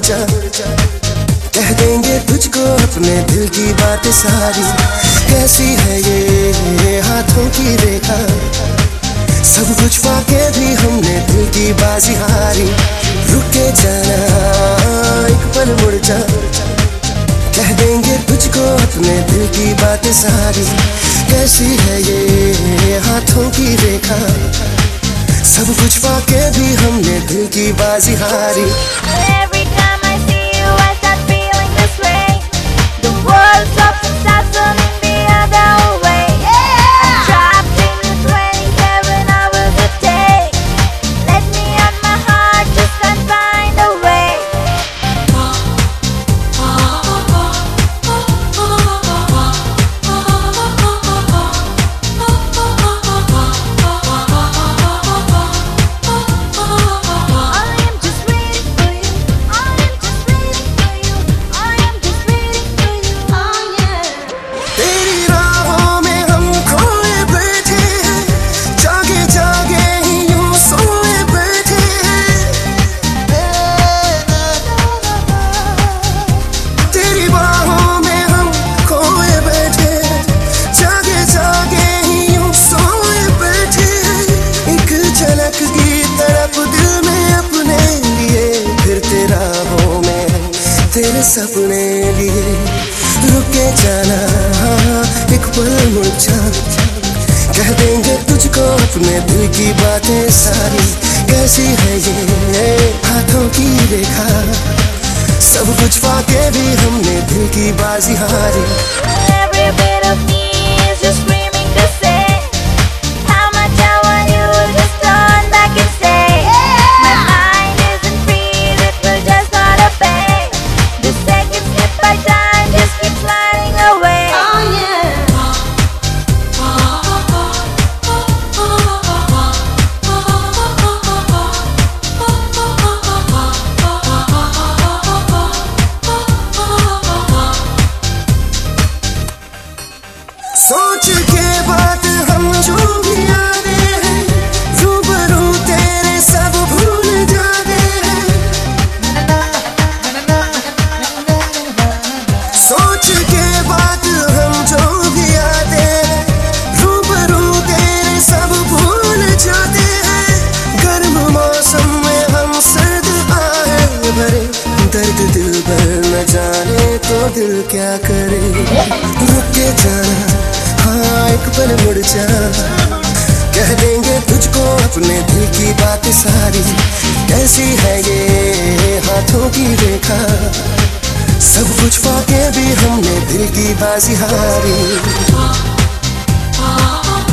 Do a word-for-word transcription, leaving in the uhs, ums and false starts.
जा, कह देंगे तुझको अपने दिल की बात सारी। कैसी है ये हाथों की रेखा, सब कुछ पाके भी हमने दिल की बाजी हारी। रुके जाना एक पल मुड़ जा, कह देंगे तुझको अपने दिल की बात सारी। कैसी है ये हाथों की रेखा, सब कुछ पाके भी हमने दिल की बाजी हारी। Every time I see you I start feeling this way. The world stops and starts turning the other way. I'm trapped in the twenty-seven hours a day. Let me on my heart, just can't find a way. तेरे सपने लिए रुके जाना एक पल मुड़ जा, कह देंगे तुझको अपने दिल की बातें सारी। कैसी है ये हाथों की रेखा, सब कुछ पाके भी हमने दिल की बाजी हारी। Every bit of me is just screaming to say how much I want you, just turn back and say my mind isn't free, this will just not obey. The seconds slip by time, just keep sliding away. Oh yeah. सोच के बात हम जो भी आते हैं, रूबरू तेरे सब भूल जाते हैं। सोच के बात हम जो भी आते हैं, रूबरू तेरे सब भूल जाते हैं। गर्म मौसम में हम सर्द आए भरे, दर्द दिल भर न जाने तो दिल क्या करे। रुके जाना हाँ एक पल मुड़ जा, कह देंगे तुझको अपने दिल की बात सारी। कैसी है ये हाथों की रेखा, सब कुछ पाके भी हमने दिल की बाजी हारी।